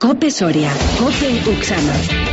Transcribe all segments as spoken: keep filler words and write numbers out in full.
COPE Soria, COPE Uxama.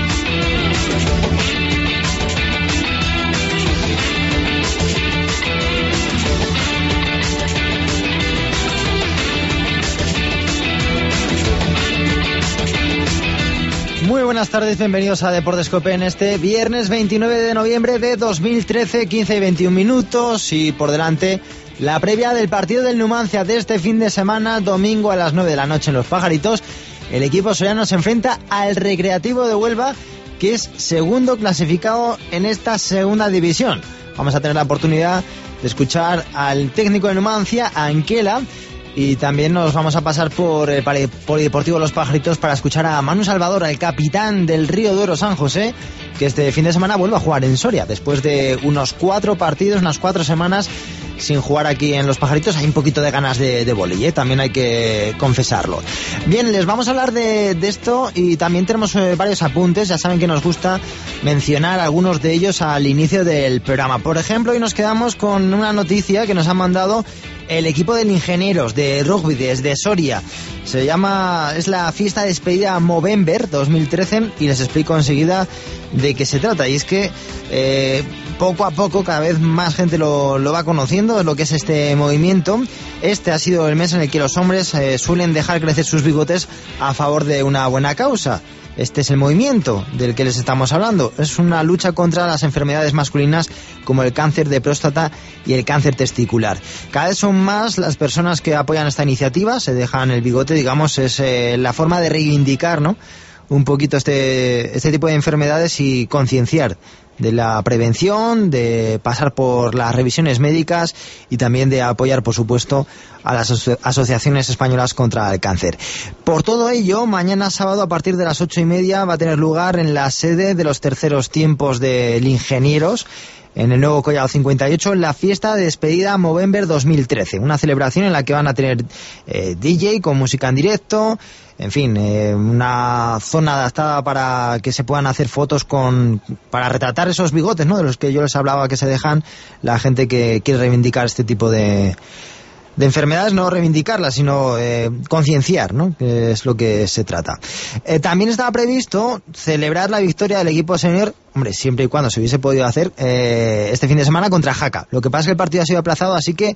Muy buenas tardes, bienvenidos a Deportes COPE en este viernes veintinueve de noviembre de dos mil trece, quince y veintiún minutos, y por delante la previa del partido del Numancia de este fin de semana, domingo a las nueve de la noche en Los Pajaritos. El equipo soriano se enfrenta al Recreativo de Huelva, que es segundo clasificado en esta segunda división. Vamos a tener la oportunidad de escuchar al técnico de Numancia, a Anquela, y también nos vamos a pasar por el Polideportivo Los Pajaritos para escuchar a Manu Salvador, el capitán del Río Duero San José, que este fin de semana vuelve a jugar en Soria, después de unos cuatro partidos, unas cuatro semanas sin jugar aquí en Los Pajaritos. Hay un poquito de ganas de, de vóley, ¿eh? También hay que confesarlo. Bien, les vamos a hablar de, de esto, y también tenemos eh, varios apuntes. Ya saben que nos gusta mencionar algunos de ellos al inicio del programa. Por ejemplo, hoy nos quedamos con una noticia que nos ha mandado el equipo de Ingenieros de rugby desde Soria. Se llama, es la fiesta de despedida Movember dos mil trece, y les explico enseguida de qué se trata. Y es que eh, poco a poco cada vez más gente lo, lo va conociendo, lo que es este movimiento. Este ha sido el mes en el que los hombres eh, suelen dejar crecer sus bigotes a favor de una buena causa. Este es el movimiento del que les estamos hablando. Es una lucha contra las enfermedades masculinas como el cáncer de próstata y el cáncer testicular. Cada vez son más las personas que apoyan esta iniciativa, se dejan el bigote, digamos, es eh, la forma de reivindicar, ¿no?, un poquito este, este tipo de enfermedades y concienciar de la prevención, de pasar por las revisiones médicas y también de apoyar, por supuesto, a las aso- asociaciones españolas contra el cáncer. Por todo ello, mañana sábado a partir de las ocho y media va a tener lugar en la sede de los terceros tiempos del Ingenieros, en el nuevo Collado cincuenta y ocho, la fiesta de despedida Movember dos mil trece, una celebración en la que van a tener eh, D J con música en directo, en fin, eh, una zona adaptada para que se puedan hacer fotos con, para retratar esos bigotes, ¿no?, de los que yo les hablaba, que se dejan la gente que quiere reivindicar este tipo de de enfermedades, no reivindicarlas, sino eh, concienciar, ¿no?, que es lo que se trata. Eh, también estaba previsto celebrar la victoria del equipo senior, hombre, siempre y cuando se hubiese podido hacer, eh, este fin de semana contra Jaca. Lo que pasa es que el partido ha sido aplazado, así que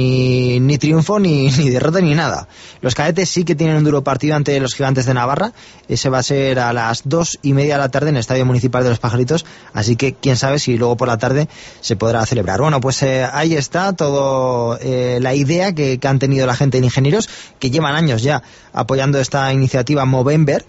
ni, ni triunfo, ni, ni derrota, ni nada. Los cadetes sí que tienen un duro partido ante los Gigantes de Navarra. Ese va a ser a las dos y media de la tarde en el Estadio Municipal de Los Pajaritos, así que quién sabe si luego por la tarde se podrá celebrar. Bueno, pues eh, ahí está todo, eh, la idea Que, que han tenido la gente de Ingenieros, que llevan años ya apoyando esta iniciativa Movember,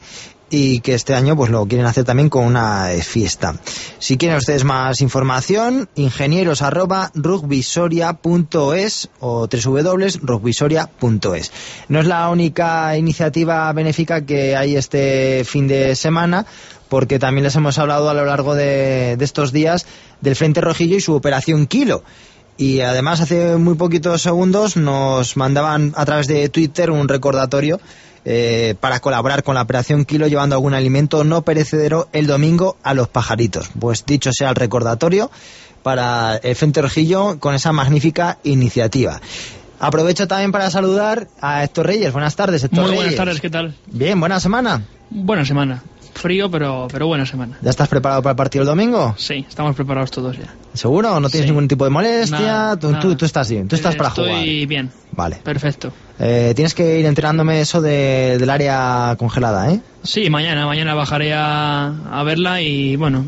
y que este año pues lo quieren hacer también con una fiesta. Si quieren ustedes más información, ingenieros arroba rugbysoria punto es o doble u doble u doble u punto rugbysoria punto es. No es la única iniciativa benéfica que hay este fin de semana, porque también les hemos hablado a lo largo de, de estos días del Frente Rojillo y su operación Kilo. Y además hace muy poquitos segundos nos mandaban a través de Twitter un recordatorio eh, para colaborar con la operación Kilo, llevando algún alimento no perecedero el domingo a Los Pajaritos. Pues dicho sea el recordatorio para el Frente Rojillo con esa magnífica iniciativa. Aprovecho también para saludar a Héctor Reyes. Buenas tardes, Héctor Muy Reyes. buenas tardes, ¿qué tal? Bien, buena semana. Buena semana. Frío, pero pero buena semana. ¿Ya estás preparado para el partido el domingo? Sí, estamos preparados todos ya. ¿Seguro? ¿No tienes Sí. ningún tipo de molestia? Nada, tú, nada. Tú, tú estás bien, tú estás para Estoy jugar. Estoy bien. Vale. Perfecto. Eh, tienes que ir enterándome eso de, del área congelada, ¿eh? Sí, mañana, mañana bajaré a, a verla y bueno,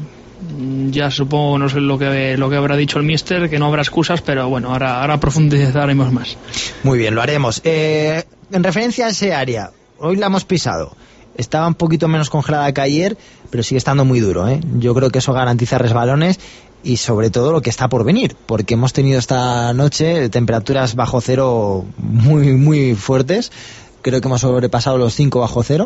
ya supongo, no sé lo que lo que habrá dicho el míster, que no habrá excusas, pero bueno, ahora, ahora profundizaremos más. Muy bien, lo haremos. Eh, en referencia a ese área, hoy la hemos pisado. Estaba un poquito menos congelada que ayer, pero sigue estando muy duro, ¿eh? Yo creo que eso garantiza resbalones y sobre todo lo que está por venir, porque hemos tenido esta noche temperaturas bajo cero muy, muy fuertes. Creo que hemos sobrepasado los cinco bajo cero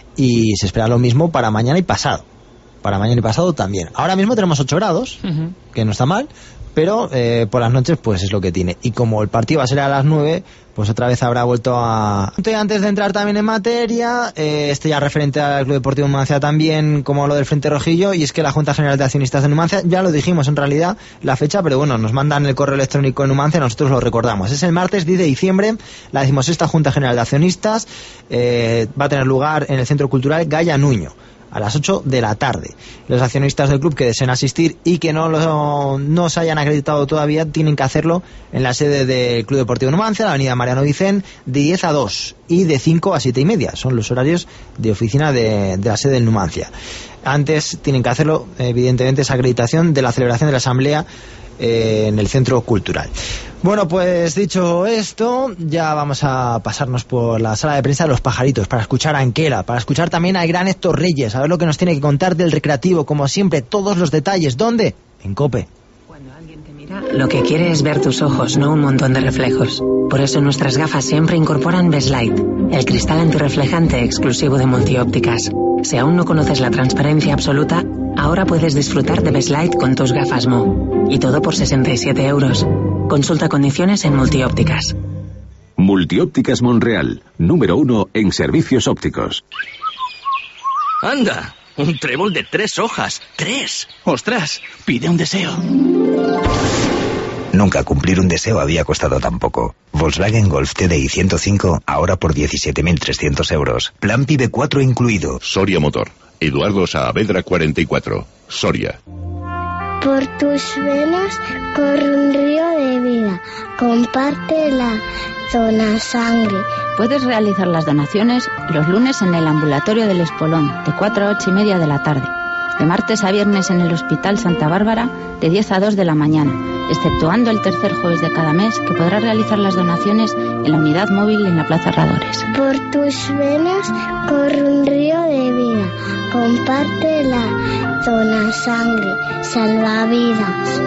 y se espera lo mismo para mañana y pasado. Para mañana y pasado también. Ahora mismo tenemos ocho grados, Uh-huh. que no está mal, pero eh, por las noches pues es lo que tiene. Y como el partido va a ser a las nueve, pues otra vez habrá vuelto a... Antes de entrar también en materia, eh, este ya referente al Club Deportivo Numancia también, como lo del Frente Rojillo, y es que la Junta General de Accionistas de Numancia, ya lo dijimos en realidad la fecha, pero bueno, nos mandan el correo electrónico de Numancia, nosotros lo recordamos. Es el martes diez de diciembre, la decimosexta Junta General de Accionistas, eh, va a tener lugar en el Centro Cultural Gaya Nuño, a las ocho de la tarde. Los accionistas del club que deseen asistir y que no, lo, no se hayan acreditado todavía tienen que hacerlo en la sede del Club Deportivo Numancia, la avenida Mariano Vicén, de diez a dos y de cinco a siete y media. Son los horarios de oficina de, de la sede del Numancia. Antes tienen que hacerlo, evidentemente, esa acreditación de la celebración de la asamblea eh, en el Centro Cultural. Bueno, pues dicho esto, ya vamos a pasarnos por la sala de prensa de Los Pajaritos para escuchar a Anquela, para escuchar también al gran Héctor Reyes, a ver lo que nos tiene que contar del Recreativo, como siempre, todos los detalles. ¿Dónde? En COPE. Cuando alguien te mira, lo que quiere es ver tus ojos, no un montón de reflejos. Por eso nuestras gafas siempre incorporan Bestlight, el cristal antirreflejante exclusivo de Multiópticas. Si aún no conoces la transparencia absoluta, ahora puedes disfrutar de Bestlight con tus gafas Mo. Y todo por sesenta y siete euros. Consulta condiciones en Multiópticas. Multiópticas Monreal, número uno en servicios ópticos. ¡Anda! Un trébol de tres hojas. ¡Tres! ¡Ostras! Pide un deseo. Nunca cumplir un deseo había costado tan poco. Volkswagen Golf T D I ciento cinco, ahora por diecisiete mil trescientos euros. Plan PIB cuatro incluido. Soria Motor. Eduardo Saavedra cuarenta y cuatro. Soria. Por tus venas corre un río de vida. Comparte la dona sangre. Puedes realizar las donaciones los lunes en el ambulatorio del Espolón, de cuatro a ocho y media de la tarde. De martes a viernes en el Hospital Santa Bárbara, de diez a dos de la mañana, exceptuando el tercer jueves de cada mes, que podrás realizar las donaciones en la unidad móvil en la Plaza Herradores. Por tus venas corre un río de vida. Comparte la dona sangre. Salva vidas.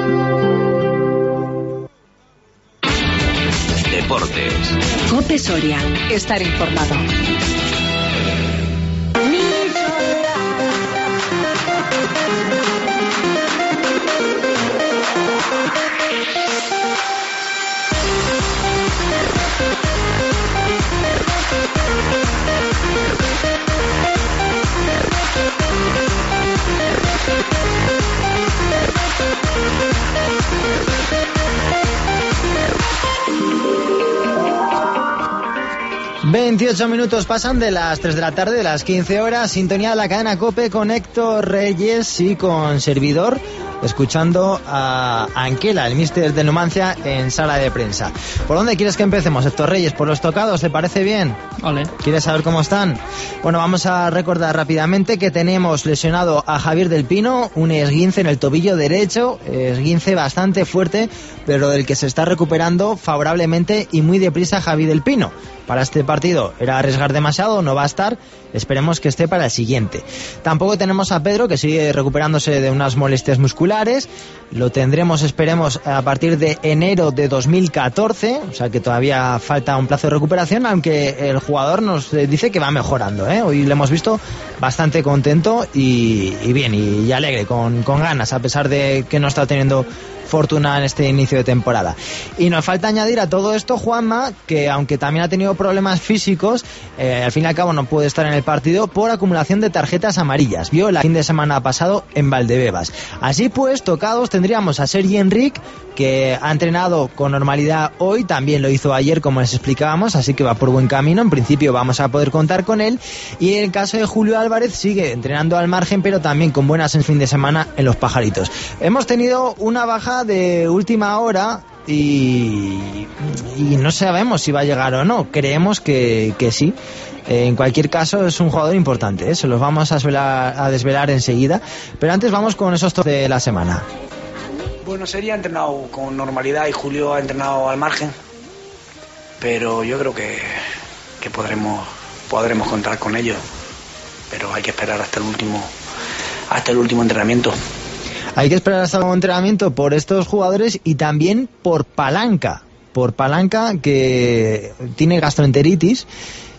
Deportes. COPE Soria. Estar informado. veintiocho minutos pasan de las tres de la tarde, de las quince horas, sintonía de la cadena COPE con Héctor Reyes y con servidor, escuchando a Anquela, el míster de Numancia, en sala de prensa. ¿Por dónde quieres que empecemos, Héctor Reyes? ¿Por los tocados? ¿Te parece bien? Vale. ¿Quieres saber cómo están? Bueno, vamos a recordar rápidamente que tenemos lesionado a Javier del Pino, un esguince en el tobillo derecho, esguince bastante fuerte, pero del que se está recuperando favorablemente y muy deprisa Javi del Pino. Para este partido era arriesgar demasiado, no va a estar, esperemos que esté para el siguiente. Tampoco tenemos a Pedro, que sigue recuperándose de unas molestias musculares, lo tendremos, esperemos, a partir de enero de dos mil catorce, o sea que todavía falta un plazo de recuperación, aunque el jugador nos dice que va mejorando, ¿eh? Hoy le hemos visto bastante contento y, y bien, y, y alegre, con, con ganas, a pesar de que no está teniendo fortuna en este inicio de temporada. Y nos falta añadir a todo esto Juanma, que aunque también ha tenido problemas físicos, eh, al fin y al cabo no puede estar en el partido por acumulación de tarjetas amarillas. Vio el fin de semana pasado en Valdebebas. Así pues, tocados tendríamos a Sergi Enric, que ha entrenado con normalidad hoy, también lo hizo ayer como les explicábamos, así que va por buen camino, en principio vamos a poder contar con él. Y en el caso de Julio Álvarez sigue entrenando al margen, pero también con buenas en fin de semana en Los Pajaritos. Hemos tenido una baja de última hora y, y no sabemos si va a llegar o no. Creemos que, que sí. En cualquier caso es un jugador importante, ¿eh? Se los vamos a desvelar, a desvelar enseguida, pero antes vamos con esos top de la semana. Bueno, Sergi ha entrenado con normalidad y Julio ha entrenado al margen, pero yo creo que, que podremos, podremos contar con ellos, pero hay que esperar hasta el último, hasta el último entrenamiento. Hay que esperar hasta el entrenamiento por estos jugadores y también por Palanca, por Palanca, que tiene gastroenteritis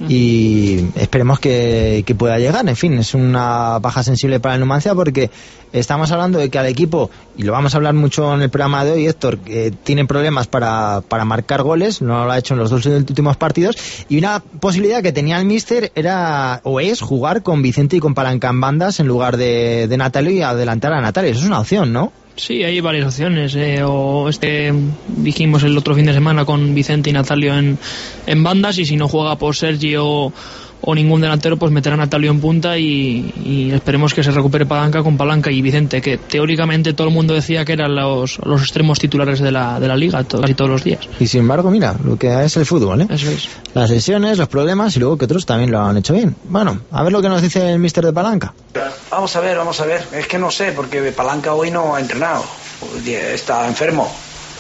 y esperemos que, que pueda llegar. En fin, es una baja sensible para el Numancia, porque estamos hablando de que al equipo, y lo vamos a hablar mucho en el programa de hoy, Héctor, que tiene problemas para, para marcar goles, no lo ha hecho en los dos últimos partidos, y una posibilidad que tenía el míster era, o es, jugar con Vicente y con Palanca en bandas en lugar de, de Natalio, y adelantar a Natalio. Eso es una opción, ¿no? Sí, hay varias opciones. Eh, o este dijimos el otro fin de semana con Vicente y Natalio en, en bandas, y si no juega por Sergi o, o ningún delantero, pues meter a Natalio en punta y, y esperemos que se recupere Palanca con Palanca y Vicente, que teóricamente todo el mundo decía que eran los, los extremos titulares de la, de la liga to, casi todos los días. Y sin embargo, mira, lo que es el fútbol, ¿eh? Eso es. Las lesiones, los problemas, y luego que otros también lo han hecho bien. Bueno, a ver lo que nos dice el míster de Palanca. Vamos a ver, vamos a ver. Es que no sé, porque Palanca hoy no ha entrenado. Está enfermo.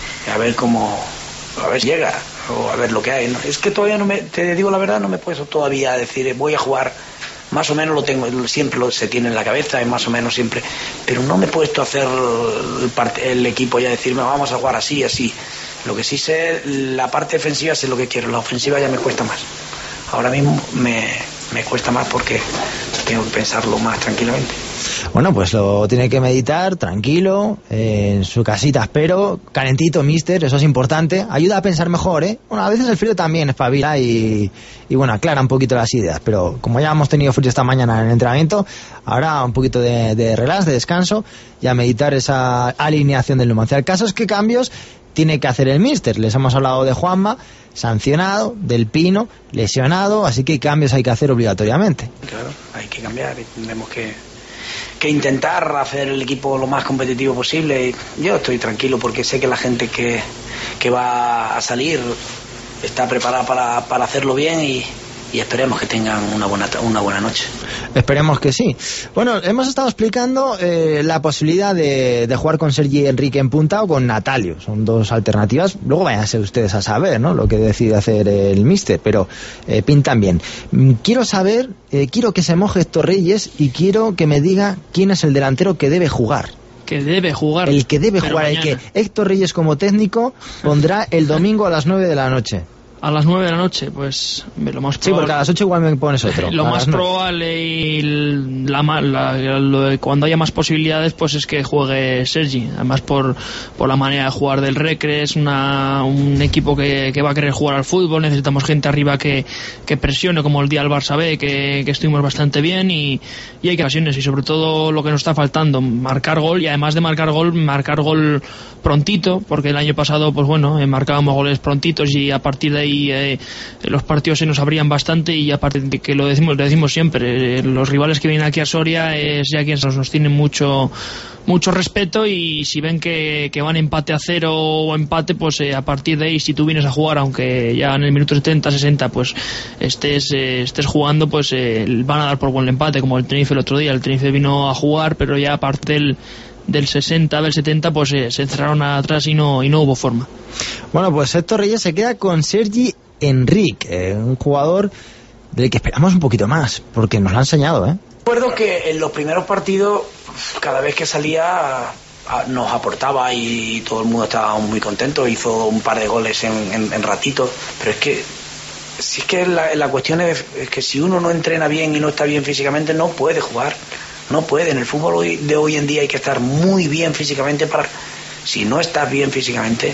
A ver cómo... A ver si llega. O a ver lo que hay. Es que todavía no me... Te digo la verdad, no me he puesto todavía a decir voy a jugar. Más o menos lo tengo, siempre lo, se tiene en la cabeza, y más o menos siempre. Pero no me he puesto a hacer el, parte, el equipo y a decirme vamos a jugar así, así. Lo que sí sé, la parte defensiva sé lo que quiero. La ofensiva ya me cuesta más. Ahora mismo me, me cuesta más porque tengo que pensarlo más tranquilamente. Bueno, pues lo tiene que meditar tranquilo, eh, en su casita, espero, calentito, míster, eso es importante, ayuda a pensar mejor, ¿eh? Bueno, a veces el frío también espabila y, y bueno, aclara un poquito las ideas, pero como ya hemos tenido frío esta mañana en el entrenamiento, ahora un poquito de, de relax, de descanso, y a meditar esa alineación del Numancia. El caso es que cambios tiene que hacer el míster. Les hemos hablado de Juanma, sancionado, del Pino, lesionado, así que cambios hay que hacer obligatoriamente. Claro, hay que cambiar y tenemos que, que intentar hacer el equipo lo más competitivo posible. Yo estoy tranquilo porque sé que la gente que, que va a salir está preparada para, para hacerlo bien y, y esperemos que tengan una buena, una buena noche. Esperemos que sí. Bueno, hemos estado explicando eh, la posibilidad de, de jugar con Sergi Enrique en punta o con Natalio. Son dos alternativas. Luego váyanse ustedes a saber, ¿no?, lo que decide hacer el míster, pero eh, pintan bien. Quiero saber, eh, quiero que se moje Héctor Reyes y quiero que me diga quién es el delantero que debe jugar. Que debe jugar. El que debe jugar, mañana. El que Héctor Reyes como técnico pondrá el domingo a las nueve de la noche. A las nueve de la noche, pues lo más probable... Sí, porque a las ocho igual me pones otro. Lo más probable y la, la, la, cuando haya más posibilidades, pues es que juegue Sergi. Además por, por la manera de jugar del Recre, es una, un equipo que, que va a querer jugar al fútbol. Necesitamos gente arriba que, que presione, como el día del Barça B, que, que estuvimos bastante bien, y, y hay que ocasiones, y sobre todo lo que nos está faltando, marcar gol, y además de marcar gol, marcar gol prontito, porque el año pasado, pues bueno, eh, marcábamos goles prontitos y a partir de ahí y eh, los partidos se nos abrían bastante, y aparte de que lo decimos lo decimos siempre, eh, los rivales que vienen aquí a Soria es ya quienes nos tienen mucho mucho respeto, y si ven que, que van empate a cero o empate, pues eh, a partir de ahí, si tú vienes a jugar, aunque ya en el minuto setenta, sesenta pues estés eh, estés jugando, pues eh, van a dar por buen empate, como el Tenerife el otro día. El Tenerife vino a jugar, pero ya aparte del del sesenta, del setenta, pues eh, se encerraron atrás y no y no hubo forma. Bueno, pues Héctor Reyes se queda con Sergi Enrique, eh, un jugador del que esperamos un poquito más, porque nos lo ha enseñado, ¿eh? Recuerdo que en los primeros partidos, cada vez que salía nos aportaba y todo el mundo estaba muy contento, hizo un par de goles en, en, en ratito, pero es que si es que la, la cuestión es, es que si uno no entrena bien y no está bien físicamente, no puede jugar. No puede. En el fútbol hoy, de hoy en día hay que estar muy bien físicamente para... Si no estás bien físicamente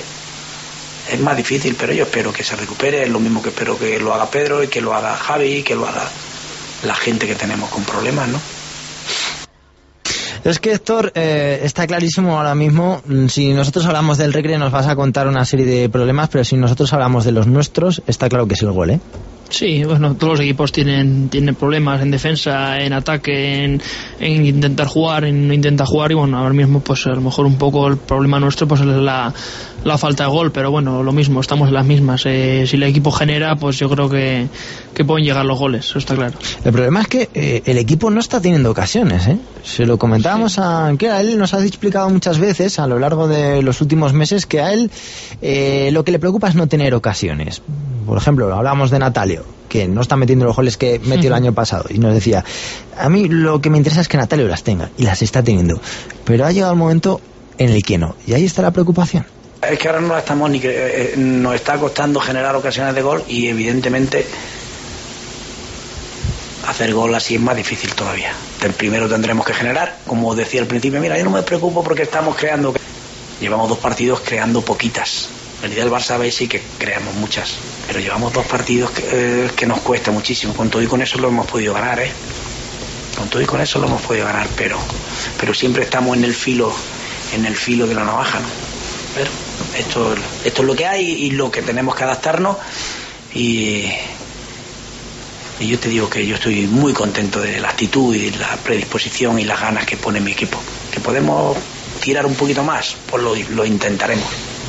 es más difícil, pero yo espero que se recupere. Es lo mismo que espero que lo haga Pedro y que lo haga Javi y que lo haga la gente que tenemos con problemas, ¿no? Es que Héctor, eh, está clarísimo ahora mismo. Si nosotros hablamos del Recre nos vas a contar una serie de problemas, pero si nosotros hablamos de los nuestros, está claro que es el gol, ¿eh? Sí, bueno, todos los equipos tienen tienen problemas en defensa, en ataque, en, en intentar jugar, en no intentar jugar, y bueno, ahora mismo pues a lo mejor un poco el problema nuestro pues es la, la falta de gol, pero bueno, lo mismo, estamos en las mismas. Eh, si el equipo genera, pues yo creo que, que pueden llegar los goles, eso está claro. El problema es que eh, el equipo no está teniendo ocasiones, ¿eh? Se lo comentábamos sí. a que a él nos ha explicado muchas veces a lo largo de los últimos meses que a él eh, lo que le preocupa es no tener ocasiones. Por ejemplo, hablamos de Natalio, que no está metiendo los goles que metió el año pasado, y nos decía, a mí lo que me interesa es que Natalio las tenga, y las está teniendo, pero ha llegado el momento en el que no, y ahí está la preocupación. Es que ahora no estamos ni que, eh, nos está costando generar ocasiones de gol y evidentemente hacer gol así es más difícil todavía. Primero tendremos que generar, como decía al principio, mira, yo no me preocupo porque estamos creando. Llevamos dos partidos creando poquitas. En realidad el Barça ve sí que creamos muchas, pero llevamos dos partidos que, eh, que nos cuesta muchísimo. Con todo y con eso lo hemos podido ganar, ¿eh? Con todo y con eso lo hemos podido ganar, pero, pero siempre estamos en el filo, en el filo de la navaja, ¿no? Pero esto, esto es lo que hay y lo que tenemos que adaptarnos y, y yo te digo que yo estoy muy contento de la actitud y de la predisposición y las ganas que pone mi equipo. Que podemos tirar un poquito más, pues lo, lo intentaremos.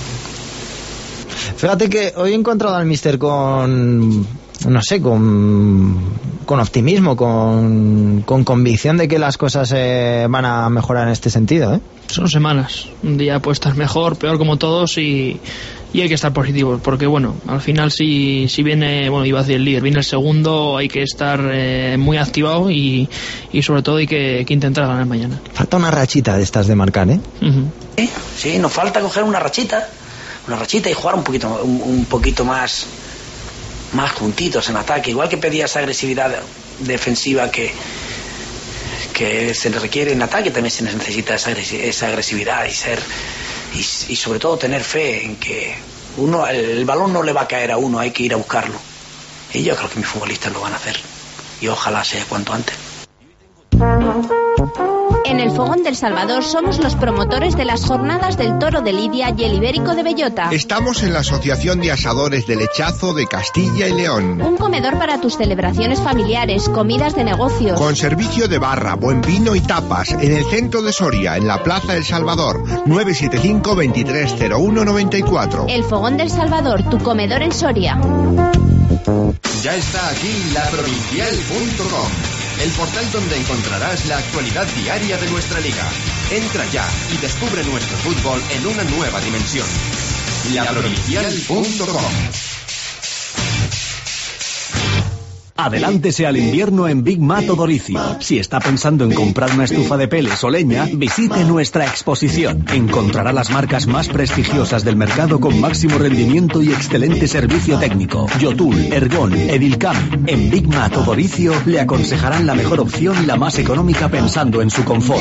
Fíjate que hoy he encontrado al míster con, no sé, con, con optimismo, con, con convicción de que las cosas eh, van a mejorar en este sentido, ¿eh? Son semanas, un día puede estar mejor, peor como todos y, y hay que estar positivos, porque bueno, al final si, si viene, bueno, iba a decir el líder, viene el segundo, hay que estar eh, muy activado y, y sobre todo hay que, que intentar ganar mañana. Falta una rachita de estas de marcar, ¿eh? Uh-huh. Sí, sí, nos falta coger una rachita, una rachita y jugar un poquito, un, un poquito más, más juntitos en ataque, igual que pedía esa agresividad defensiva que que se le requiere en ataque, también se necesita esa, esa agresividad y ser y, y sobre todo tener fe en que uno el, el balón no le va a caer a uno, hay que ir a buscarlo y yo creo que mis futbolistas lo van a hacer y ojalá sea cuanto antes. En el Fogón del Salvador somos los promotores de las jornadas del Toro de Lidia y el Ibérico de Bellota. Estamos en la Asociación de Asadores del Lechazo de Castilla y León. Un comedor para tus celebraciones familiares, comidas de negocios. Con servicio de barra, buen vino y tapas en el centro de Soria, en la Plaza El Salvador, nueve siete cinco, veintitrés cero uno noventa y cuatro. El Fogón del Salvador, tu comedor en Soria. Ya está aquí la provincial punto com. El portal donde encontrarás la actualidad diaria de nuestra liga. Entra ya y descubre nuestro fútbol en una nueva dimensión. la provincial punto com. Adelántese al invierno en Big Mato Dorici. Si está pensando en comprar una estufa de peles o leña, visite nuestra exposición. Encontrará las marcas más prestigiosas del mercado con máximo rendimiento y excelente servicio técnico. Yotul, Ergon, Edilcam. En Big Mato Doricio le aconsejarán la mejor opción y la más económica pensando en su confort.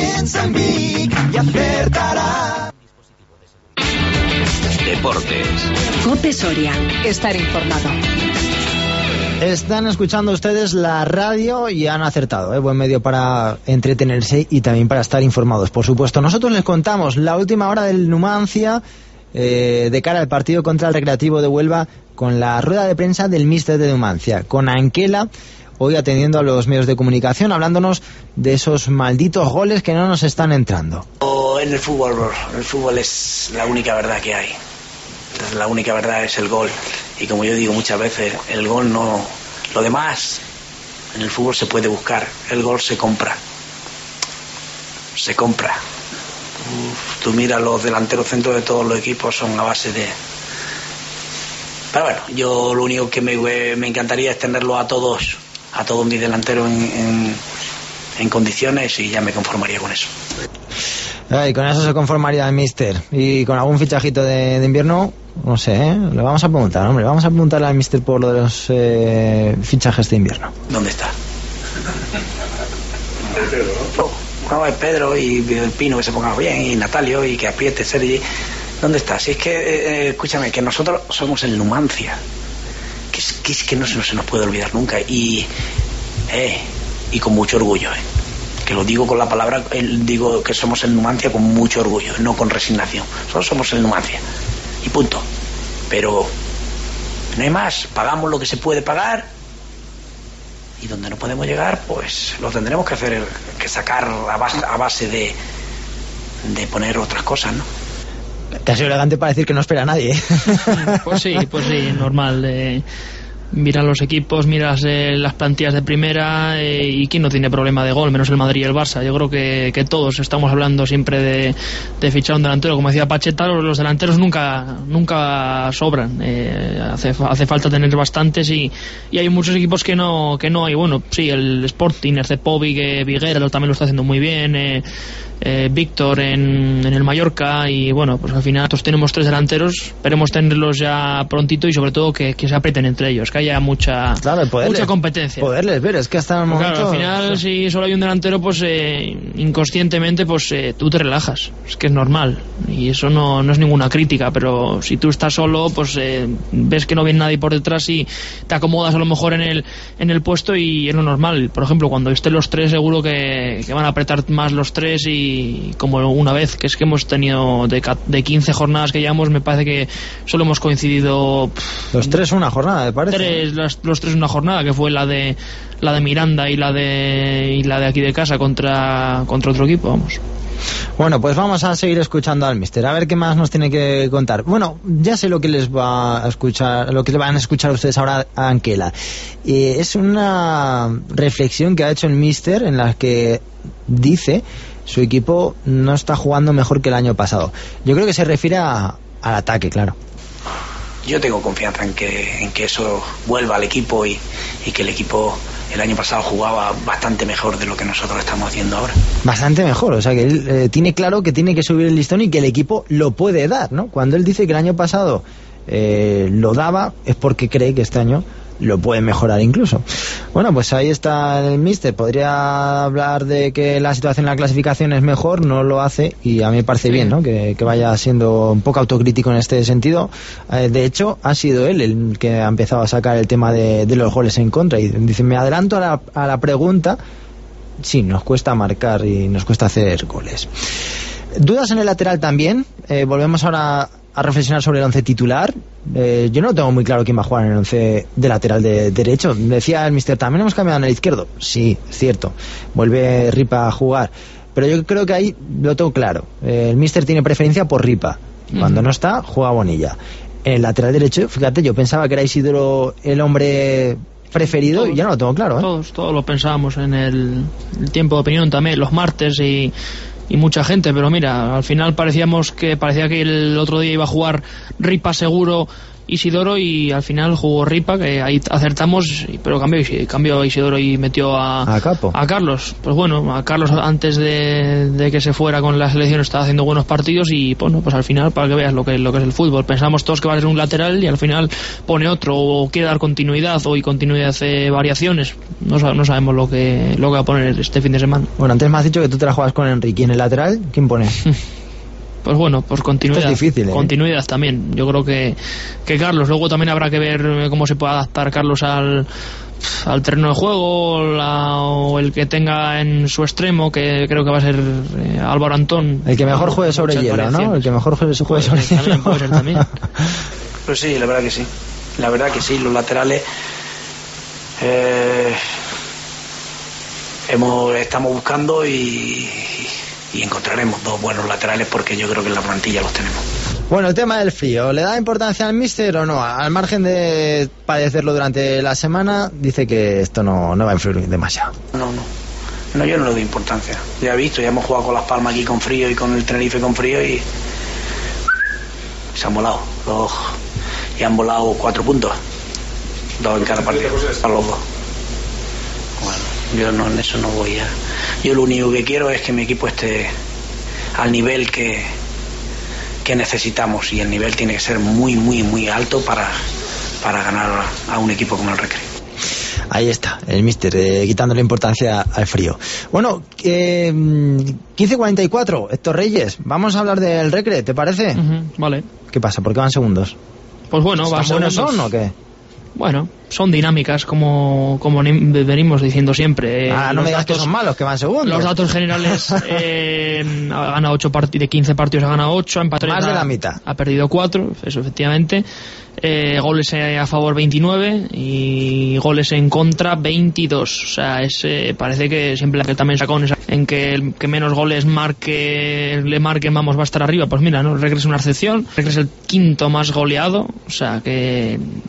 Deportes. COPE Soria. Estar informado. Están escuchando ustedes la radio y han acertado, ¿eh? Buen medio para entretenerse y también para estar informados, por supuesto. Nosotros les contamos la última hora del Numancia eh, de cara al partido contra el Recreativo de Huelva con la rueda de prensa del míster de Numancia, con Anquela, hoy atendiendo a los medios de comunicación, hablándonos de esos malditos goles que no nos están entrando. En el fútbol, el fútbol es la única verdad que hay. La única verdad es el gol. Y como yo digo muchas veces, el gol no... Lo demás, en el fútbol se puede buscar. El gol se compra. Se compra. Uf, tú miras los delanteros centros de todos los equipos son a base de... Pero bueno, yo lo único que me, me encantaría es tenerlo a todos, a todos mis delanteros en, en, en condiciones y ya me conformaría con eso. Y con eso se conformaría el míster. Y con algún fichajito de, de invierno, no sé, ¿eh? Le vamos a preguntar, hombre, vamos a preguntarle al míster por lo de los eh, fichajes de invierno. ¿Dónde está? No, es Pedro y el Pino que se ponga bien, y Natalio y que apriete Sergi. ¿Dónde está? Si es que, eh, escúchame, que nosotros somos el Numancia. Que es que, es que no, se, no se nos puede olvidar nunca. Y, eh, y con mucho orgullo, eh. Que lo digo con la palabra, digo que somos el Numancia con mucho orgullo, no con resignación. Solo somos el Numancia. Y punto. Pero no hay más. Pagamos lo que se puede pagar. Y donde no podemos llegar, pues lo tendremos que hacer, que sacar a base, a base de, de poner otras cosas, ¿no? Te has sido elegante para decir que no espera a nadie. Pues sí, pues sí, normal. Eh, miras los equipos, miras eh, las plantillas de primera eh, y quién no tiene problema de gol, menos el Madrid y el Barça. Yo creo que, que todos estamos hablando siempre de, de fichar un delantero. Como decía Pacheta, los delanteros nunca nunca sobran. Eh, hace, hace falta tener bastantes y, y hay muchos equipos que no que no hay. Bueno, sí, el Sporting, el Cepovic, eh, Viguera también lo está haciendo muy bien. Eh, Eh, Víctor en, en el Mallorca y bueno, pues al final nosotros tenemos tres delanteros, esperemos tenerlos ya prontito y sobre todo que, que se aprieten entre ellos, que haya mucha claro, poderles, mucha competencia. Poderles ver, es que hasta el momento... Claro, al final si solo hay un delantero pues eh, inconscientemente pues eh, tú te relajas, es que es normal y eso no, no es ninguna crítica, pero si tú estás solo pues eh, ves que no viene nadie por detrás y te acomodas a lo mejor en el, en el puesto y es lo normal. Por ejemplo, cuando estén los tres seguro que, que van a apretar más los tres y Y como una vez, que es que hemos tenido de, de quince jornadas que llevamos, me parece que solo hemos coincidido pff, los tres una jornada, me parece. Tres, los, los tres una jornada, que fue la de la de Miranda y la de y la de aquí de casa contra contra otro equipo, vamos. Bueno, pues vamos a seguir escuchando al míster, a ver qué más nos tiene que contar. Bueno, ya sé lo que les va a escuchar, lo que le van a escuchar ustedes ahora a Anquela. Eh, es una reflexión que ha hecho el míster en la que dice su equipo no está jugando mejor que el año pasado. Yo creo que se refiere a, al ataque, claro. Yo tengo confianza en que en que eso vuelva al equipo y, y que el equipo el año pasado jugaba bastante mejor de lo que nosotros estamos haciendo ahora. Bastante mejor, o sea que él eh, tiene claro que tiene que subir el listón y que el equipo lo puede dar, ¿no? Cuando él dice que el año pasado eh, lo daba es porque cree que este año lo puede mejorar incluso. Bueno, pues ahí está el míster. Podría hablar de que la situación en la clasificación es mejor, no lo hace y a mí me parece bien, ¿no? Que, que vaya siendo un poco autocrítico en este sentido. Eh, de hecho, ha sido él el que ha empezado a sacar el tema de, de los goles en contra y dice, me adelanto a la, a la pregunta. Sí, nos cuesta marcar y nos cuesta hacer goles. Dudas en el lateral también. Eh, volvemos ahora a reflexionar sobre el once titular. Eh, yo no tengo muy claro quién va a jugar en el once de lateral de derecho. Decía el míster, también hemos cambiado en el izquierdo. Sí, cierto. Vuelve Ripa a jugar. Pero yo creo que ahí lo tengo claro. Eh, el míster tiene preferencia por Ripa. Cuando uh-huh. no está, juega Bonilla. En el lateral derecho, fíjate, yo pensaba que era Isidoro el hombre preferido todos, y ya no lo tengo claro, ¿eh? Todos, todos lo pensábamos en el, el tiempo de opinión también, los martes y... y mucha gente, pero mira, al final parecíamos que parecía que el otro día iba a jugar Ripa seguro Isidoro y al final jugó Ripa, que ahí acertamos, pero cambió, cambió Isidoro y metió a, a, Capo. a Carlos. Pues bueno, a Carlos antes de, de que se fuera con la selección estaba haciendo buenos partidos y bueno, pues al final para que veas lo que, lo que es el fútbol. Pensamos todos que va a ser un lateral y al final pone otro o quiere dar continuidad o y continuidad hace variaciones. No, no sabemos lo que, lo que va a poner este fin de semana. Bueno, antes me has dicho que tú te la juegas con Enrique. ¿Y en el lateral quién pone? Pues bueno, pues continuidad. Esto es difícil, ¿eh? Continuidad también. Yo creo que, que Carlos, luego también habrá que ver cómo se puede adaptar Carlos al, al terreno de juego la, o el que tenga en su extremo, que creo que va a ser eh, Álvaro Antón. El que mejor juegue sobre hielo, ¿no? El que mejor juegue, juegue sobre hielo. También, puede ser también. Pues sí, la verdad que sí. La verdad que sí, los laterales eh, hemos, estamos buscando y... y encontraremos dos buenos laterales porque yo creo que en la plantilla los tenemos. Bueno, el tema del frío, ¿le da importancia al míster o no? Al margen de padecerlo durante la semana, dice que esto no, no va a influir demasiado. No, no, no, yo no le doy importancia. Ya he visto, ya hemos jugado con Las Palmas aquí con frío y con el Tenerife con frío y se han volado los, y han volado cuatro puntos, dos en cada partido para los dos. Bueno, yo no, en eso no voy a... Yo lo único que quiero es que mi equipo esté al nivel que, que necesitamos y el nivel tiene que ser muy, muy, muy alto para, para ganar a un equipo como el Recre. Ahí está, el míster, eh, quitándole importancia al frío. Bueno, eh, quince cuarenta y cuatro, Héctor Reyes, vamos a hablar del Recre, ¿te parece? Uh-huh, vale. ¿Qué pasa? ¿Por qué van segundos? Pues bueno, van buenos segundos. ¿Son o qué? Bueno, son dinámicas como, como venimos diciendo siempre. Ah, no me digas datos, que son malos, que van segundos. Los datos generales, eh, ha ganado ocho partidos, de quince partidos ha ganado ocho, ha empatado más de la mitad. Ha perdido cuatro, eso efectivamente. Eh, goles a favor veintinueve y goles en contra veintidós. O sea, es, eh, parece que siempre la que también sacó en que el que menos goles marque le marquen, vamos, va a estar arriba. Pues mira, no, Recre es una excepción. Recre es el quinto más goleado. O sea que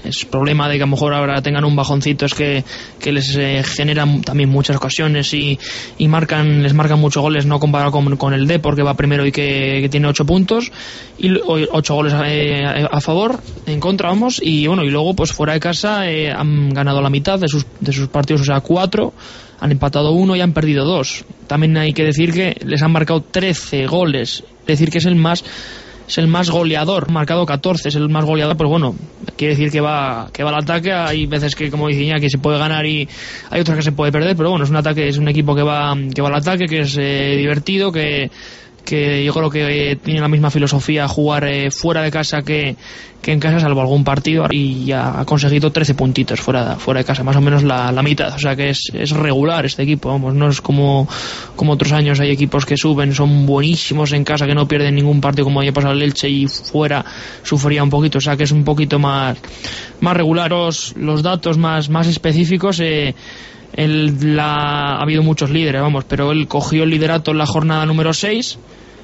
es problema de que a lo mejor ahora tengan un bajoncito, es que, que les eh, generan también muchas ocasiones y, y marcan les marcan muchos goles, no comparado con, con el Depor, que va primero y que, que tiene ocho puntos y ocho goles eh, a favor, en contra, vamos, y bueno, y luego pues fuera de casa eh, han ganado la mitad de sus, de sus partidos, o sea, cuatro, han empatado uno y han perdido dos. También hay que decir que les han marcado trece goles, es decir que es el más es el más goleador, marcado catorce, es el más goleador, pues bueno, quiere decir que va que va al ataque. Hay veces que, como dice Iñaki, se puede ganar y hay otras que se puede perder, pero bueno, es un ataque, es un equipo que va que va al ataque, que es eh, divertido, que que yo creo que eh, tiene la misma filosofía, jugar eh, fuera de casa que, que en casa, salvo algún partido, y ya ha conseguido trece puntitos fuera, fuera de casa, más o menos la, la mitad, o sea que es, es regular este equipo, vamos, no es como, como otros años. Hay equipos que suben, son buenísimos en casa, que no pierden ningún partido, como había pasado el Elche, y fuera sufría un poquito, o sea que es un poquito más, más regular. Los, los datos más, más específicos, eh, él, la, ha habido muchos líderes, vamos, pero él cogió el liderato en la jornada número seis.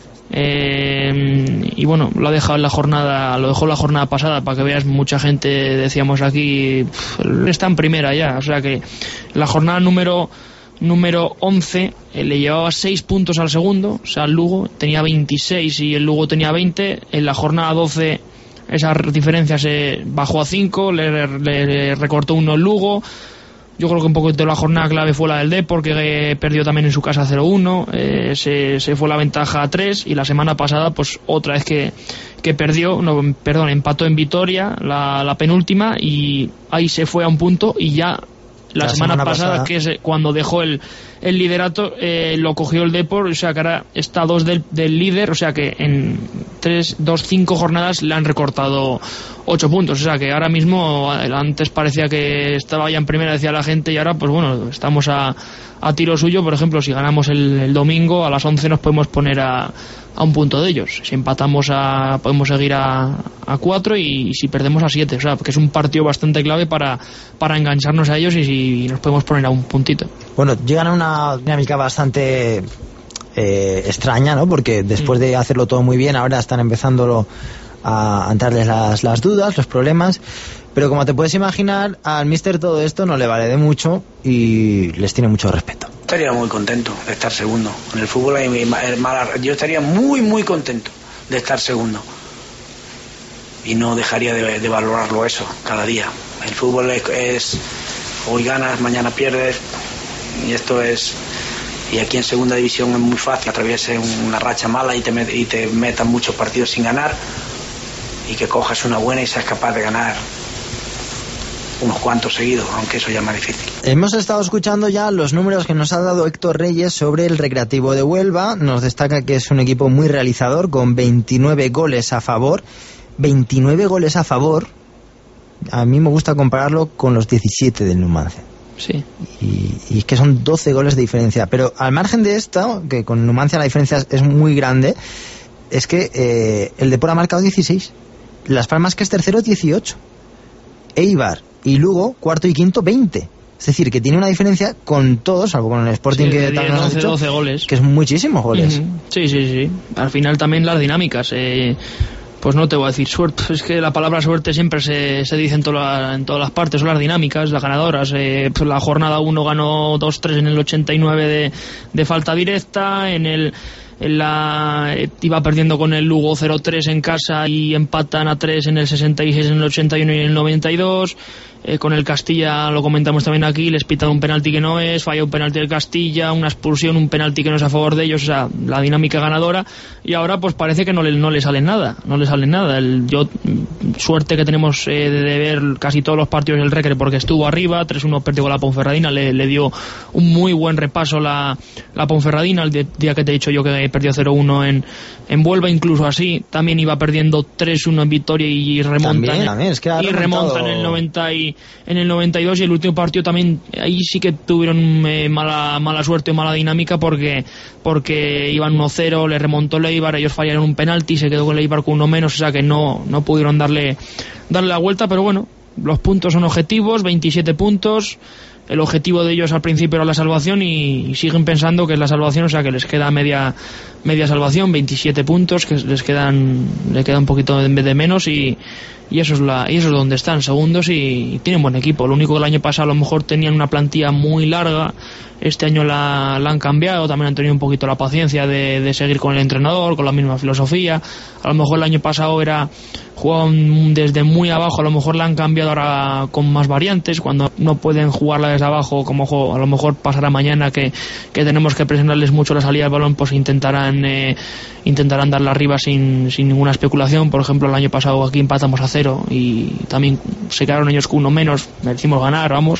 Eh, y bueno, lo ha dejado en la jornada, lo dejó la jornada pasada, para que veas, mucha gente, decíamos aquí, pff, está en primera ya, o sea que la jornada número número once eh, le llevaba seis puntos al segundo, o sea, el Lugo tenía veintiséis y el Lugo tenía veinte. En la jornada doce esa diferencia se bajó a cinco, le, le, le recortó uno el Lugo. Yo creo que un poco de la jornada clave fue la del Depor, que eh, perdió también en su casa cero uno, eh, se, se fue la ventaja a tres, y la semana pasada pues otra vez que, que perdió, no, perdón, empató en Vitoria, la, la penúltima, y ahí se fue a un punto, y ya la, la semana, semana pasada, pasada, que es cuando dejó el, el liderato, eh, lo cogió el Depor, o sea que ahora está a dos del, del líder, o sea que en tres, dos, cinco jornadas le han recortado ocho puntos, o sea que ahora mismo, antes parecía que estaba ya en primera, decía la gente, y ahora pues bueno, estamos a, a tiro suyo. Por ejemplo, si ganamos el, el domingo a las once nos podemos poner a, a un punto de ellos, si empatamos a, podemos seguir a, a cuatro, y, y si perdemos a siete, o sea que es un partido bastante clave para, para engancharnos a ellos, y si nos podemos poner a un puntito. Bueno, llegan a una dinámica bastante eh, extraña, ¿no? Porque después de hacerlo todo muy bien, ahora están empezándolo a entrarles las, las dudas, los problemas, pero como te puedes imaginar, al míster todo esto no le vale de mucho y les tiene mucho respeto. Estaría muy contento de estar segundo. En el fútbol hay mala, yo estaría muy muy contento de estar segundo y no dejaría de, de valorarlo eso cada día. El fútbol es, es hoy ganas, mañana pierdes, y esto es, y aquí en segunda división es muy fácil, atravieses una racha mala y te, met, y te metan muchos partidos sin ganar, y que cojas una buena y seas capaz de ganar unos cuantos seguidos, aunque eso ya es más difícil. Hemos estado escuchando ya los números que nos ha dado Héctor Reyes sobre el Recreativo de Huelva. Nos destaca que es un equipo muy realizador, con veintinueve goles a favor. veintinueve goles a favor, a mí me gusta compararlo con los diecisiete del Numancia. Sí. Y, y es que son doce goles de diferencia. Pero al margen de esto, que con Numancia la diferencia es muy grande, es que eh, el Depor ha marcado dieciséis. Las Palmas, que es tercero, dieciocho. Eibar y Lugo, cuarto y quinto, veinte. Es decir, que tiene una diferencia con todos, salvo con el Sporting, sí, que tal nos has dicho, doce goles. Que es muchísimos goles. Uh-huh. Sí, sí, sí. Al final también las dinámicas. Eh, pues no te voy a decir suerte. Es que la palabra suerte siempre se, se dice en, toda, en todas las partes. Son las dinámicas, las ganadoras. Eh, pues la jornada uno ganó dos tres en el ochenta y nueve de, de falta directa. En el... En la, iba perdiendo con el Lugo cero tres en casa y empatan a tres en el sesenta y seis, en el ochenta y uno y en el noventa y dos. Eh, con el Castilla, lo comentamos también aquí, les pitan un penalti que no es, falla un penalti del Castilla, una expulsión, un penalti que no es a favor de ellos, o sea, la dinámica ganadora. Y ahora pues parece que no le, no le sale nada, no le sale nada. El, yo, suerte que tenemos eh, de ver casi todos los partidos del Recre, porque estuvo arriba, tres uno perdió con la Ponferradina, le, le dio un muy buen repaso la, la Ponferradina, el de, día que te he dicho yo que perdió cero uno en, en Huelva, incluso así, también iba perdiendo tres uno en Vitoria y remontan, también, también, es que y remontan en el noventa y en el noventa y dos, y el último partido también, ahí sí que tuvieron eh, mala mala suerte o mala dinámica, porque porque iban uno cero, le remontó el Eibar, ellos fallaron un penalti, se quedó con el Eibar con uno menos, o sea que no, no pudieron darle darle la vuelta, pero bueno, los puntos son objetivos, veintisiete puntos, el objetivo de ellos al principio era la salvación y, y siguen pensando que es la salvación, o sea que les queda media media salvación, veintisiete puntos, que les quedan le queda un poquito de, de menos y, y eso es la y eso es donde están, segundos, y, y tienen buen equipo. Lo único que el año pasado a lo mejor tenían una plantilla muy larga, este año la, la han cambiado, también han tenido un poquito la paciencia de, de seguir con el entrenador, con la misma filosofía. A lo mejor el año pasado era jugaban desde muy abajo, a lo mejor la han cambiado ahora con más variantes, cuando no pueden jugarla desde abajo, como a lo mejor pasará mañana que, que tenemos que presionarles mucho la salida del balón, pues intentarán eh, intentarán darla arriba sin, sin ninguna especulación. Por ejemplo, el año pasado aquí empatamos a cero y también se quedaron ellos con uno menos, merecimos ganar, vamos,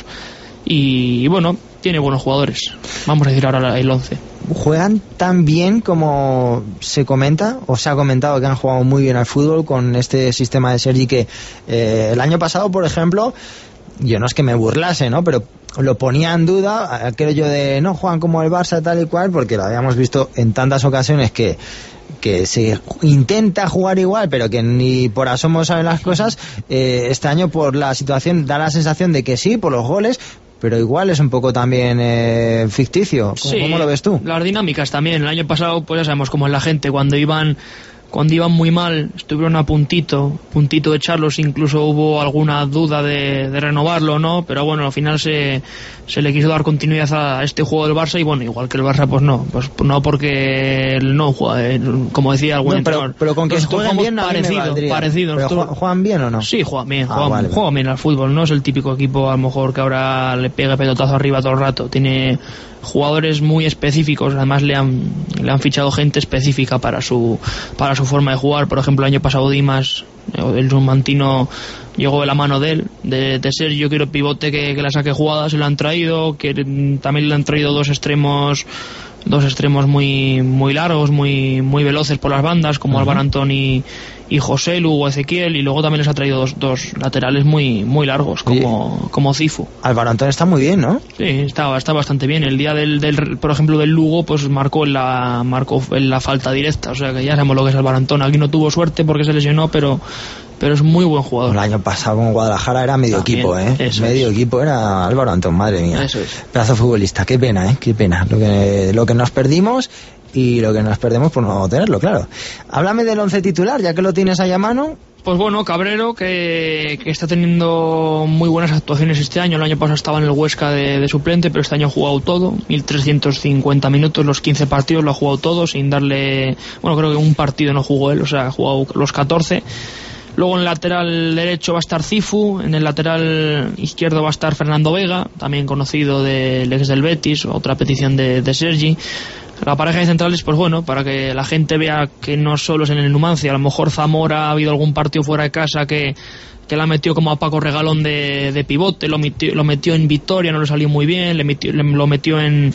y, y bueno, tiene buenos jugadores. Vamos a decir ahora el once. ¿Juegan tan bien como se comenta o se ha comentado que han jugado muy bien al fútbol con este sistema de Sergi que eh, el año pasado, por ejemplo, yo no es que me burlase, ¿no? Pero lo ponía en duda aquello de no juegan como el Barça tal y cual, porque lo habíamos visto en tantas ocasiones que que se intenta jugar igual pero que ni por asomo saben las cosas. Eh, este año por la situación da la sensación de que sí, por los goles, pero igual es un poco también eh, ficticio. ¿Cómo, sí, ¿Cómo lo ves tú? Las dinámicas también. El año pasado, pues ya sabemos cómo es la gente. Cuando iban cuando iban muy mal, estuvieron a puntito, puntito de echarlos. Incluso hubo alguna duda de, de renovarlo, ¿no? Pero bueno, al final se, se le quiso dar continuidad a este juego del Barça y bueno, igual que el Barça, pues no. Pues no porque no juega, eh, como decía algún no, entrenador. Pero, pero con que jueguen bien parecido, parecido. ¿Pero Nosotros, ¿juegan bien o no? Sí, juegan bien, ah, juegan, vale, juegan vale. bien al fútbol. No es el típico equipo a lo mejor que ahora le pega pelotazo arriba todo el rato. Tiene jugadores muy específicos, además le han le han fichado gente específica para su para su forma de jugar. Por ejemplo, el año pasado Dimas, el rumantino, llegó de la mano de él, de, de ser yo quiero pivote que, que la saque jugada, se lo han traído, que también le han traído dos extremos dos extremos muy muy largos, muy muy veloces por las bandas, como uh-huh. Álvaro Antón y, y José Lu o Ezequiel, y luego también les ha traído dos, dos laterales muy muy largos, como, Oye, como Cifu. Álvaro Antón está muy bien, ¿no? Sí, está, está bastante bien. El día del, del por ejemplo del Lugo, pues marcó en la marcó en la falta directa, o sea que ya sabemos lo que es Álvaro Antón. Aquí no tuvo suerte porque se lesionó, pero pero es muy buen jugador. El año pasado con Guadalajara era medio También, equipo, ¿eh? Medio es. equipo era Álvaro Antón, madre mía. Eso es. Pedazo futbolista, qué pena, ¿eh? Qué pena. Lo que, lo que nos perdimos y lo que nos perdemos por no tenerlo, claro. Háblame del once titular, ya que lo tienes ahí a mano. Pues bueno, Cabrero, que, que está teniendo muy buenas actuaciones este año. El año pasado estaba en el Huesca de, de suplente, pero este año ha jugado todo, mil trescientos cincuenta minutos, los quince partidos lo ha jugado todo, sin darle... Bueno, creo que un partido no jugó él, o sea, ha jugado los catorce. Luego en el lateral derecho va a estar Cifu, en el lateral izquierdo va a estar Fernando Vega, también conocido del ex del Betis, otra petición de, de Sergi. La pareja de centrales, pues bueno, para que la gente vea que no solo es en el Numancia, a lo mejor Zamora ha habido algún partido fuera de casa que, que la metió como a Paco Regalón de, de pivote, lo metió, lo metió en Vitoria, no le salió muy bien, le metió, le, lo metió en...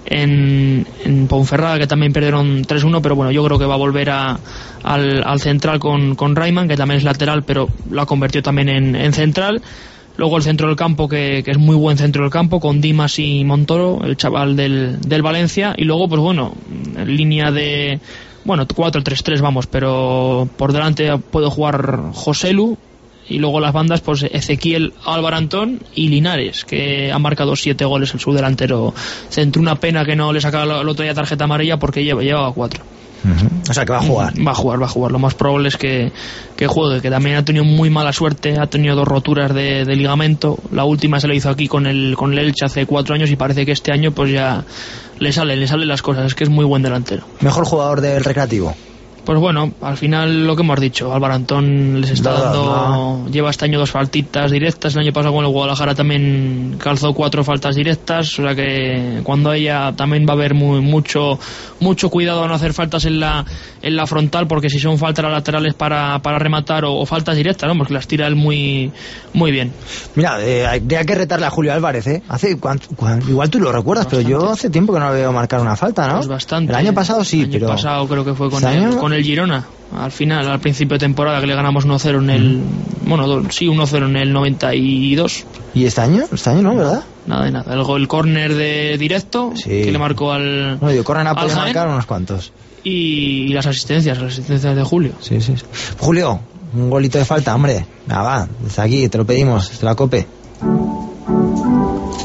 En, en Ponferrada, que también perdieron tres uno, pero bueno, yo creo que va a volver a, al, al central con, con Rayman, que también es lateral, pero lo ha convertido también en, en central. Luego el centro del campo, que, que es muy buen centro del campo, con Dimas y Montoro, el chaval del, del Valencia. Y luego, pues bueno, en línea de, bueno, cuatro tres tres vamos, pero por delante puede jugar Joselu. Y luego las bandas, pues Ezequiel, Álvaro Antón y Linares, que ha marcado siete goles el subdelantero centro. Una pena que no le sacaba el otro día tarjeta amarilla porque lleva, llevaba cuatro. Uh-huh. O sea que va a jugar. Va a jugar, va a jugar. Lo más probable es que, que juegue, que también ha tenido muy mala suerte, ha tenido dos roturas de, de ligamento. La última se la hizo aquí con el, con el Elche hace cuatro años y parece que este año pues ya le salen, le salen las cosas. Es que es muy buen delantero. Mejor jugador del Recreativo. Pues bueno, al final lo que hemos dicho, Álvaro Antón les está no, dando, no. lleva este año dos faltitas directas, el año pasado con el Guadalajara también calzó cuatro faltas directas, o sea que cuando ella también va a haber muy, mucho mucho cuidado a no hacer faltas en la en la frontal, porque si son faltas laterales para, para rematar o, o faltas directas, ¿no? Porque las tira él muy muy bien. Mira, eh, habría que retarle a Julio Álvarez, ¿eh? Hace cuánto, cuánto, igual tú lo recuerdas, bastante. Pero yo hace tiempo que no veo marcar una falta, ¿no? Pues bastante. El año pasado sí, el año pero... El año pasado creo que fue con, ¿este el, año? con el Girona, al final, al principio de temporada, que le ganamos uno cero en el... Mm. Bueno, sí, uno cero en el noventa y dos. ¿Y este año? Este año no, ¿verdad? Nada de nada. El, el córner de directo, sí. Que le marcó al... No, yo córner ha podido marcar unos cuantos. Y, y las asistencias, las asistencias de Julio. Sí, sí. Julio, un golito de falta, hombre. Nada, va, desde aquí, te lo pedimos, desde la COPE.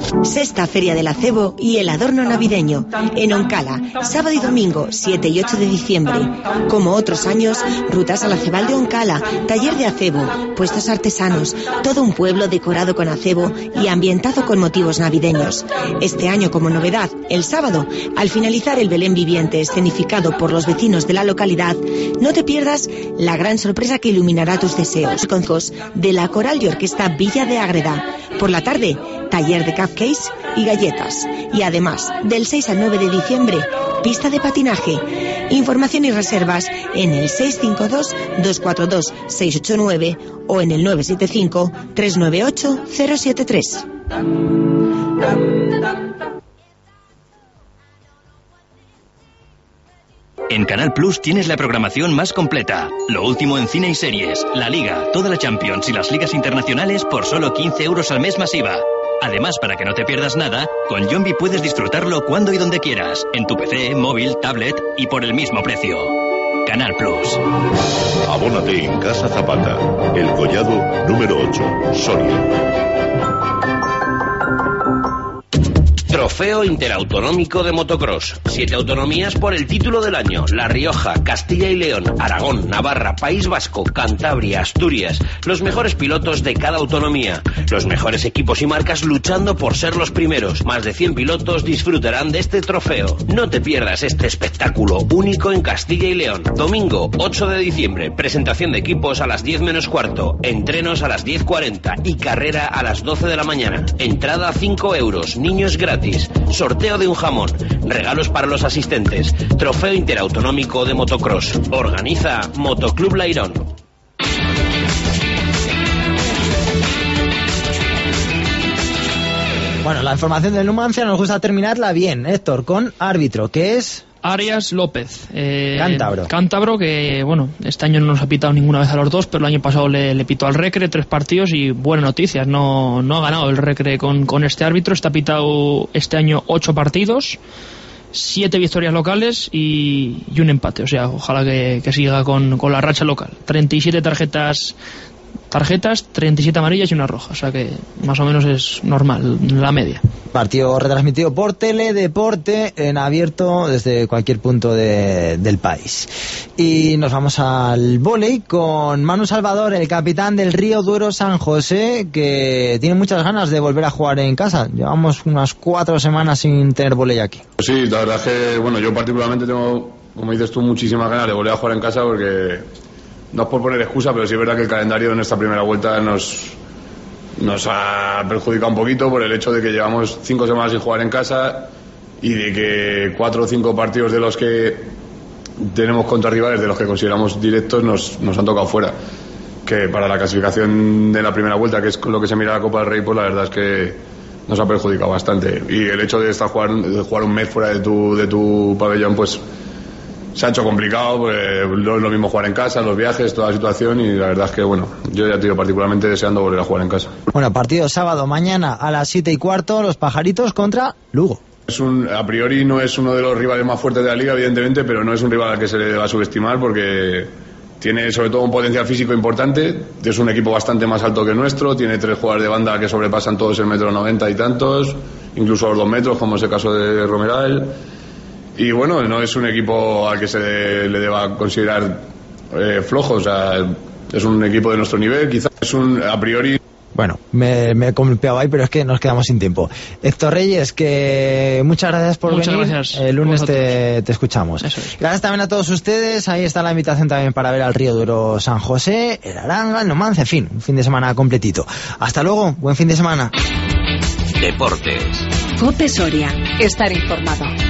Sexta Feria del Acebo y el adorno navideño en Oncala, sábado y domingo siete y ocho de diciembre. Como otros años, rutas al acebal de Oncala, taller de acebo, puestos artesanos, todo un pueblo decorado con acebo y ambientado con motivos navideños. Este año, como novedad, el sábado, al finalizar el Belén viviente escenificado por los vecinos de la localidad, no te pierdas la gran sorpresa que iluminará tus deseos. Concos de la Coral y Orquesta Villa de Ágreda. Por la tarde, taller de cupcakes y galletas. Y además, del seis al nueve de diciembre, pista de patinaje. Información y reservas en el seis cinco dos, dos cuatro dos, seis ocho nueve o en el nueve siete cinco, tres nueve ocho, cero siete tres. En Canal Plus tienes la programación más completa. Lo último en cine y series, la Liga, toda la Champions y las ligas internacionales por solo quince euros al mes masiva. Además, para que no te pierdas nada, con Yombi puedes disfrutarlo cuando y donde quieras, en tu P C, móvil, tablet y por el mismo precio. Canal Plus. Abónate en Casa Zapata, El Collado número ocho, Soria. Trofeo Interautonómico de Motocross. Siete autonomías por el título del año. La Rioja, Castilla y León, Aragón, Navarra, País Vasco, Cantabria, Asturias. Los mejores pilotos de cada autonomía. Los mejores equipos y marcas luchando por ser los primeros. Más de cien pilotos disfrutarán de este trofeo. No te pierdas este espectáculo único en Castilla y León. Domingo ocho de diciembre. Presentación de equipos a las diez menos cuarto. Entrenos a las diez cuarenta. Y carrera a las doce de la mañana. Entrada cinco euros. Niños gratis. Sorteo de un jamón. Regalos para los asistentes. Trofeo Interautonómico de Motocross. Organiza Motoclub Lairón. Bueno, la información del Numancia nos gusta terminarla bien, Héctor, con árbitro, que es... Arias López, eh, cántabro. Cántabro, que bueno, este año no nos ha pitado ninguna vez a los dos, pero el año pasado le, le pitó al Recre tres partidos y buenas noticias, no, no ha ganado el Recre con, con este árbitro, está pitado este año ocho partidos, siete victorias locales y, y un empate, o sea, ojalá que, que siga con, con la racha local. treinta y siete tarjetas tarjetas, treinta y siete amarillas y una roja, o sea que más o menos es normal, la media. Partido retransmitido por Teledeporte en abierto desde cualquier punto de, del país. Y nos vamos al vóley con Manu Salvador, el capitán del Río Duero San José, que tiene muchas ganas de volver a jugar en casa. Llevamos unas cuatro semanas sin tener vóley aquí. Sí, la verdad es que bueno, yo particularmente tengo, como dices tú, muchísimas ganas de volver a jugar en casa porque no es por poner excusa, pero sí es verdad que el calendario en esta primera vuelta nos, nos ha perjudicado un poquito por el hecho de que llevamos cinco semanas sin jugar en casa y de que cuatro o cinco partidos de los que tenemos contra rivales, de los que consideramos directos, nos, nos han tocado fuera. Que para la clasificación de la primera vuelta, que es con lo que se mira la Copa del Rey, pues la verdad es que nos ha perjudicado bastante. Y el hecho de estar jugar, de jugar un mes fuera de tu, de tu pabellón, pues se ha hecho complicado, pues no es lo mismo jugar en casa, los viajes, toda la situación, y la verdad es que bueno, yo ya te digo, particularmente deseando volver a jugar en casa. Bueno, partido sábado mañana a las siete y cuarto, los Pajaritos contra Lugo. Es un, a priori no es uno de los rivales más fuertes de la liga, evidentemente, pero no es un rival al que se le va a subestimar porque tiene sobre todo un potencial físico importante, es un equipo bastante más alto que el nuestro, tiene tres jugadores de banda que sobrepasan todos el metro noventa y tantos, incluso los dos metros, como es el caso de Romeral. Y bueno, no es un equipo al que se le, le deba considerar eh, flojo, o sea, es un equipo de nuestro nivel, quizás es un, a priori... Bueno, me, me he columpiado ahí, pero es que nos quedamos sin tiempo. Héctor Reyes, que muchas gracias por muchas venir. Gracias. El lunes te, te escuchamos. Eso es. Gracias también a todos ustedes. Ahí está la invitación también para ver al Río Duero San José, el Aranga, el Numancia, en fin, un fin de semana completito. Hasta luego, buen fin de semana. Deportes. COPE Soria. Estar informado.